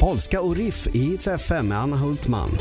Polska och riff i Hits FM med Anna Hultman.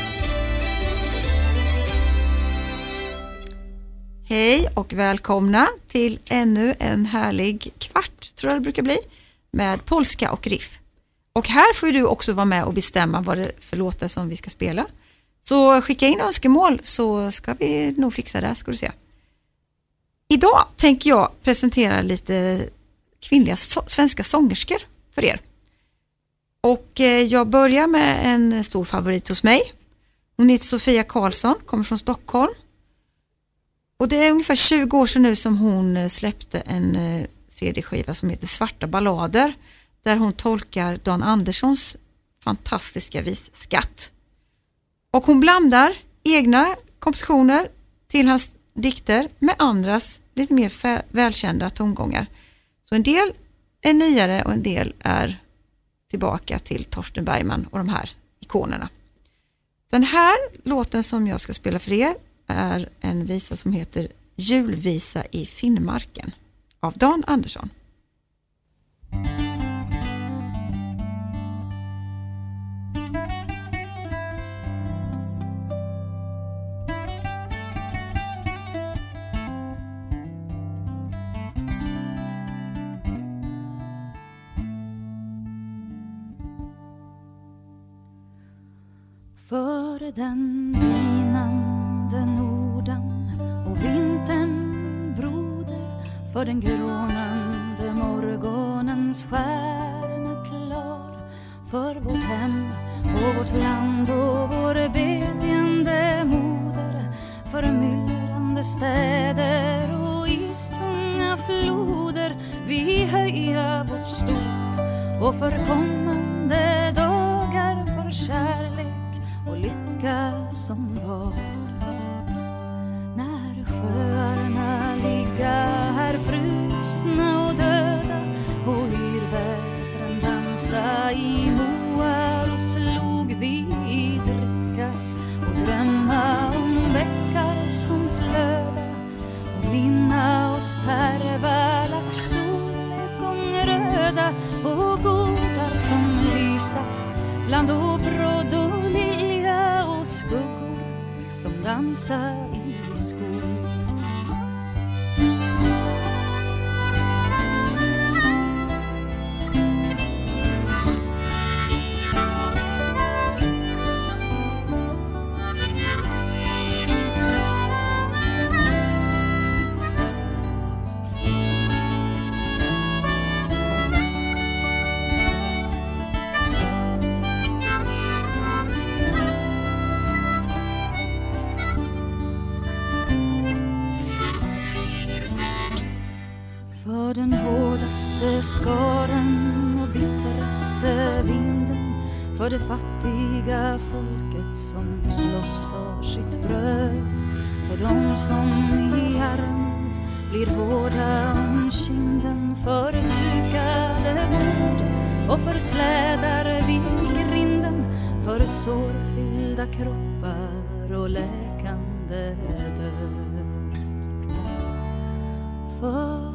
Hej och välkomna till ännu en härlig kvart, tror jag det brukar bli, med polska och riff. Och här får du också vara med och bestämma vad det är för låtar som vi ska spela. Så skicka in önskemål så ska vi nog fixa det, ska du se. Idag tänker jag presentera lite kvinnliga svenska sångerskor för er. Och jag börjar med en stor favorit hos mig. Hon heter Sofia Karlsson, kommer från Stockholm. Och det är ungefär 20 år sedan nu som hon släppte en CD-skiva som heter Svarta ballader. Där hon tolkar Dan Anderssons fantastiska visskatt. Och hon blandar egna kompositioner till hans dikter med andras lite mer välkända tongångar. Så en del är nyare och en del är tillbaka till Torsten Bergman och de här ikonerna. Den här låten som jag ska spela för er är en visa som heter Julvisa i Finnmarken av Dan Andersson. För den vinande Norden och vintern broder, för den grånande morgonens stjärna klar, för vårt hem och vårt land och vår bedjande moder, för myllrande städer och istunga floder, vi höja vårt stort och för kommande dagar, för kärlek och lycka som var. När sjöarna ligga här frusna och döda och yrvädren dansa i moar och slog vi dricka och drömma om bäckar som flöda och minna oss terva laxsolnedgång röda och gårdar som lysa bland åbråd och lilja och skuggor som dansar i skog. För den hårdaste skaren och bittraste vinden, för det fattiga folket som slåss för sitt bröd, för de som i armod blir hårda om kinden, för dukade bord och för slädar vid grinden, för sårfyllda kroppar och läkande död. För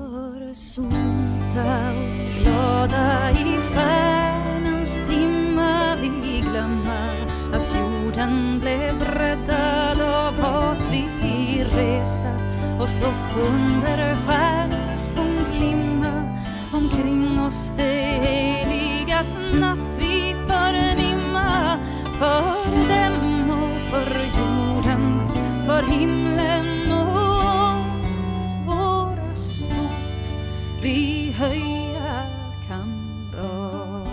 solta och glada i färnens timma vi glömma att jorden blev breddad av hat vi resa och så under stjärnor som glimma omkring oss det heligas natt vi förnimma, för dem och för jorden, för himlen och oss våra stort vi höja kamrat.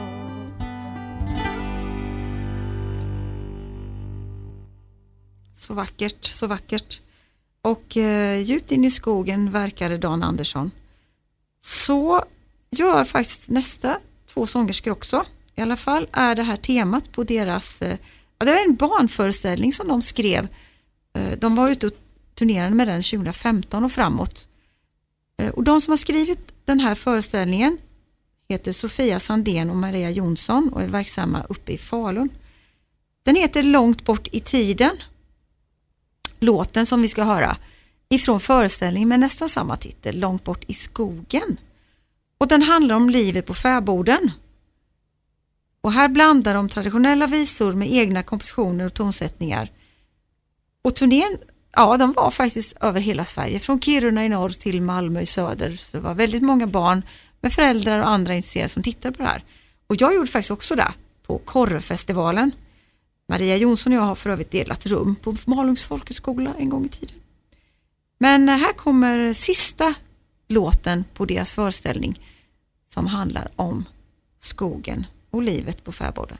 Så vackert, så vackert. Och djupt in i skogen verkade Dan Andersson. Så gör faktiskt nästa två sångerskor också. I alla fall är det här temat på deras... det var en barnföreställning som de skrev. De var ute och turnerade med den 2015 och framåt. Och de som har skrivit den här föreställningen heter Sofia Sandén och Maria Jonsson och är verksamma uppe i Falun. Den heter Långt bort i tiden. Låten som vi ska höra ifrån föreställningen med nästan samma titel, Långt bort i skogen. Och den handlar om livet på fäboden. Och här blandar de traditionella visor med egna kompositioner och tonsättningar. Och turnén, ja, de var faktiskt över hela Sverige. Från Kiruna i norr till Malmö i söder. Så det var väldigt många barn med föräldrar och andra intresserade som tittade på det här. Och jag gjorde faktiskt också det på Korrefestivalen. Maria Jonsson och jag har för övrigt delat rum på Malungs folkhögskola en gång i tiden. Men här kommer sista låten på deras föreställning som handlar om skogen och livet på fäboden.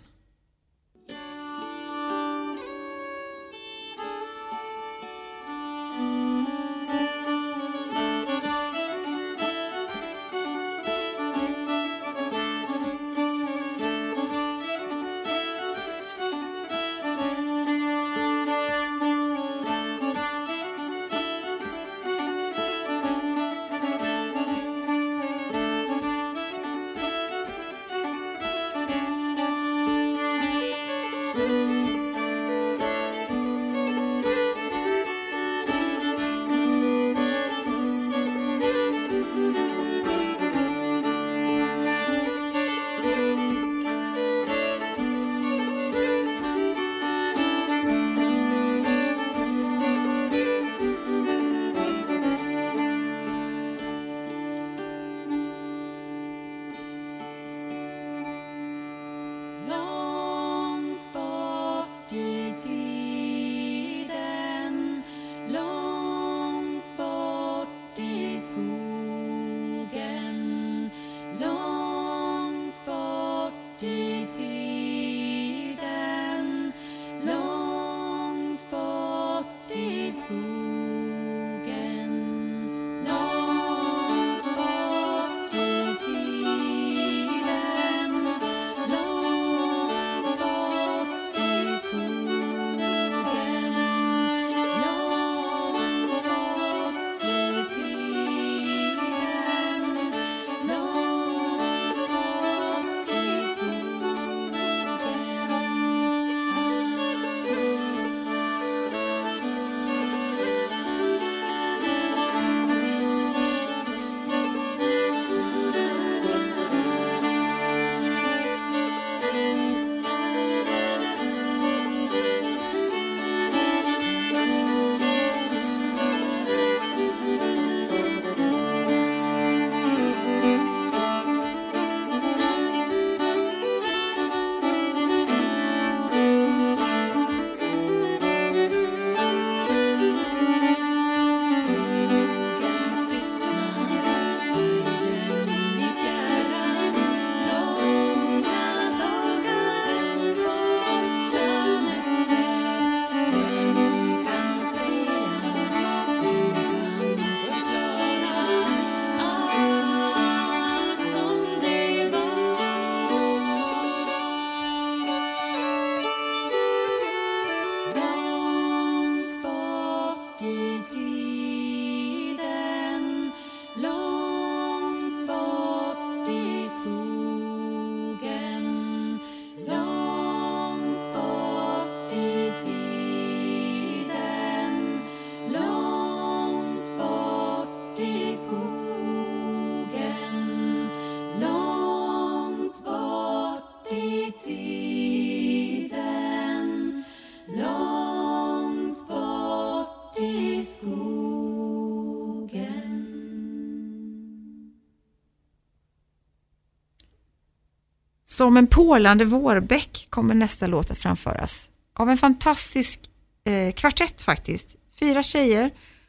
Som en pålande vårbäck kommer nästa låt att framföras av en fantastisk kvartett faktiskt. 4 tjejer,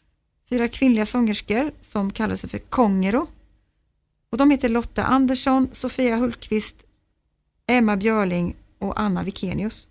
4 kvinnliga sångerskor som kallar sig för Kongero. Och de heter Lotta Andersson, Sofia Hultqvist, Emma Björling och Anna Vikenius.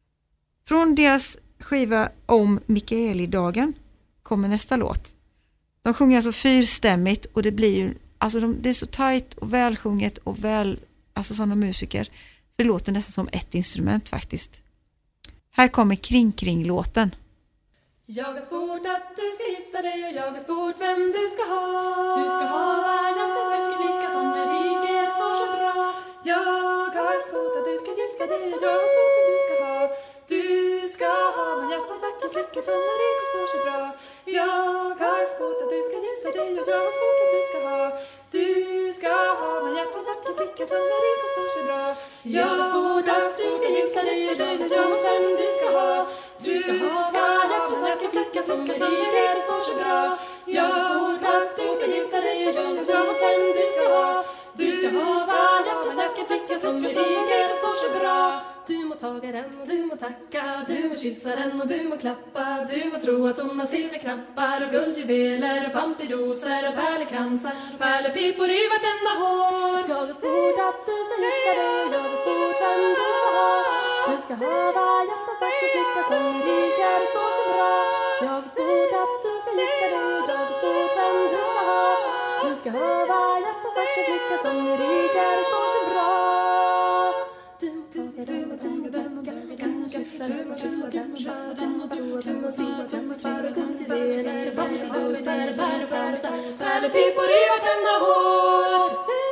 Från deras skiva om Mikaelidagen kommer nästa låt. De sjunger alltså fyrstämmigt och det blir ju, alltså det är så tajt och välsjunget och alltså sådana musiker. Så det låter nästan som ett instrument faktiskt. Här kommer Kring-kring-låten. Jag har sport att du ska gifta dig och jag har sport vem du ska ha. Du ska ha hjärtats verklig lycka som är rik och står så bra. Jag har sport att du ska gifta dig och jag har sport att du ska ha. Du ska ha hjärtats lycka som är rik och står så bra. Jag har sport att du ska gifta gissar dig och jag har svårt att du ska ha. Du ska ha med hjärtas flicka som är rik och står sig bra. Jag har svårt att du ska gifta dig och jag har svårt vem du ska ha. Du ska ha hjärtas vacker flicka som är rik och står sig bra. Jag har svårt att du ska gifta dig och jag har svårt vem du ska ha. Du ska ha hjärtas vacker flicka som är rik och står sig bra. Du må taga den och du må tacka, du må kyssa den och du må klappa. Du må tro att hon har silverknappar och guldjuveler och pampidoser och pärlekransar och pärlepipor i vartenda hår. Jag har sport att du ska gifta dig och jag har sport vem du ska ha. Du ska ha hjärtas vacker flicka som är rikare och står så bra. Jag har sport att du ska gifta dig och jag har sport vem du ska ha. Du ska ha hjärtas vacker flicka som är rikare och står så bra. Du må taga den och du må tacka, du må kyssa den och du må klappa. Du må tro att hon har silverknappar och guldjuveler och pampidoser och pärlekransar och pärlepipor i vartenda hår.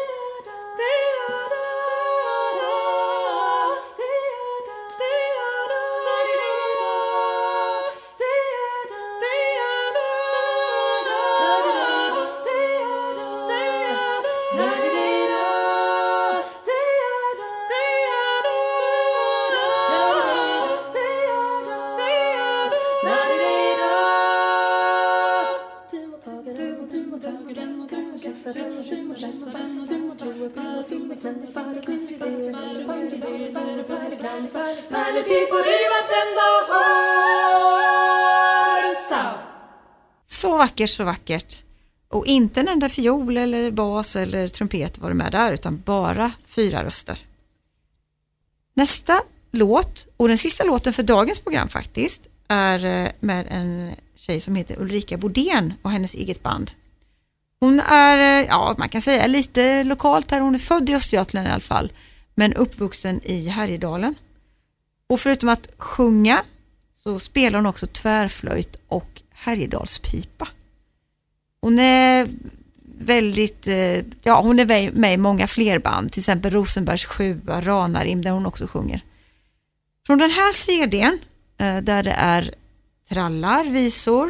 Så vackert, så vackert. Och inte en enda fiol eller bas eller trumpet var det med där, utan bara 4 röster. Nästa låt, och den sista låten för dagens program faktiskt, är med en tjej som heter Ulrika Bodén och hennes eget band. Hon är, ja, man kan säga lite lokalt här. Hon är född i Östergötland i alla fall, men uppvuxen i Härjedalen. Och förutom att sjunga så spelar hon också tvärflöjt och Härjedalspipa. Hon är väldigt, ja, hon är med i många fler band, till exempel Rosenbergs 7, Ranarim, där hon också sjunger. Från den här CD:n, där det är trallar, visor,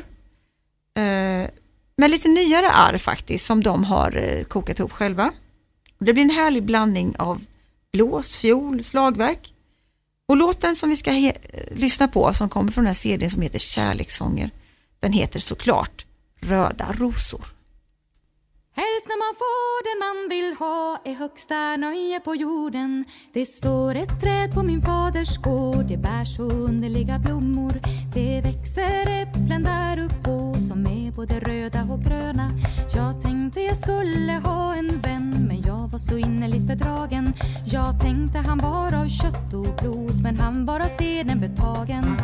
med lite nyare arv faktiskt, som de har kokat ihop själva. Det blir en härlig blandning av blås, fiol, slagverk. Och låten som vi ska lyssna på, som kommer från den här CD:n som heter Kärlekssånger, den heter såklart Röda rosor. Helst när man får den man vill ha är högsta nöje på jorden. Det står ett träd på min faders gård, det bär så underliga blommor. Det växer äpplen där uppe som är både röda och gröna. Jag tänkte jag skulle ha en vän, men jag var så innerligt bedragen. Jag tänkte han var av kött och blod, men han var av stenen betagen.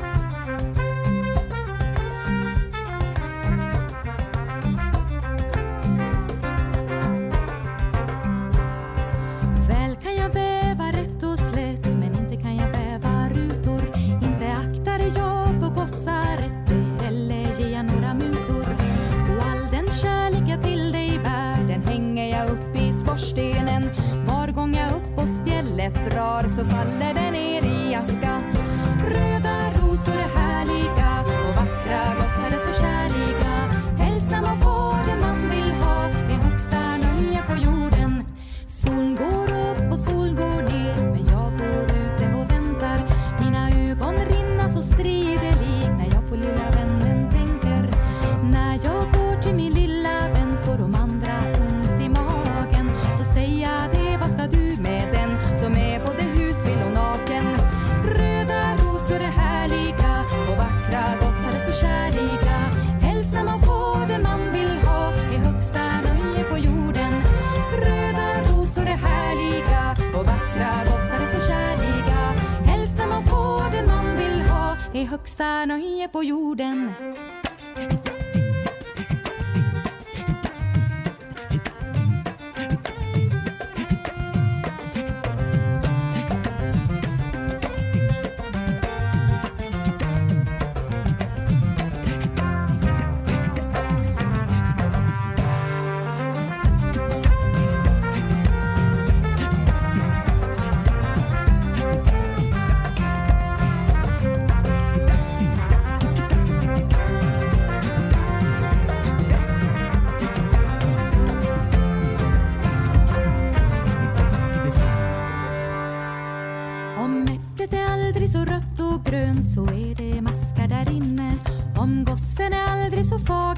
Var gång jag upp och spjället drar så faller den ner i aska. Röda rosor är härliga och vackra gossar är så kärliga. Helst när man får det man vill ha är högsta nöje på jorden. Sol går upp och sol går ner, men jag går ute och väntar. Mina ögon rinner så strideligt när jag på lilla vännen tänker. När jag går till min lilla vän får de andra ont i magen. Så säger jag det, vad ska du med den som är både husvill och naken? Röda rosor är härliga och vackra gossar är så kärliga. Helst när man får den man vill ha är högsta nöje på jorden. Röda rosor är härliga och vackra gossar är så kärliga. Helst när man får den man vill ha är högsta nöje på jorden.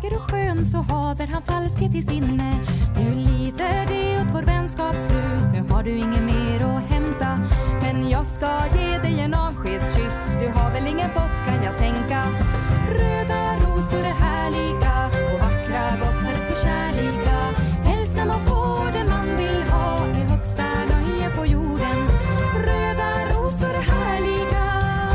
vacker och skön så haver han falskhet i sinne. Nu lider det åt vår vänskaps slut, nu har du inget mer att hämta. Men jag ska ge dig en avskedskyss, du har väl ingen fått kan jag tänka. Röda rosor är härliga och vackra gossar så kärliga. Helst när man får det man vill ha är högsta nöje på jorden. Röda rosor är härliga.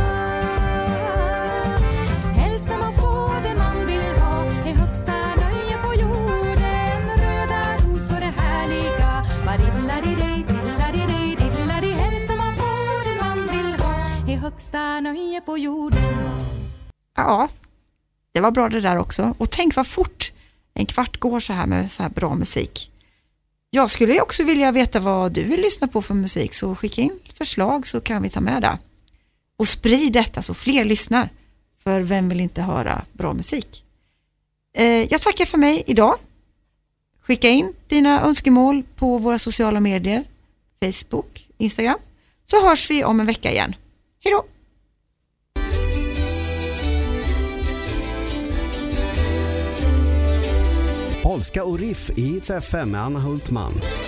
Helst när man får det man vill ha är högsta nöje på jorden. Röda rosor är härliga. Badilladi-dej, diddladi-dej, diddladi. Helst när man får det man vill ha är högsta nöje på jorden. Ja, det var bra det där också. Och tänk vad fort en kvart går så här med så här bra musik. Jag skulle ju också vilja veta vad du vill lyssna på för musik, så skicka in förslag så kan vi ta med det. Och sprid detta så fler lyssnar, för vem vill inte höra bra musik? Jag tackar för mig idag. Skicka in dina önskemål på våra sociala medier, Facebook, Instagram, så hörs vi om en vecka igen. Hej då! Polska och riff i Hits FM med Anna Hultman.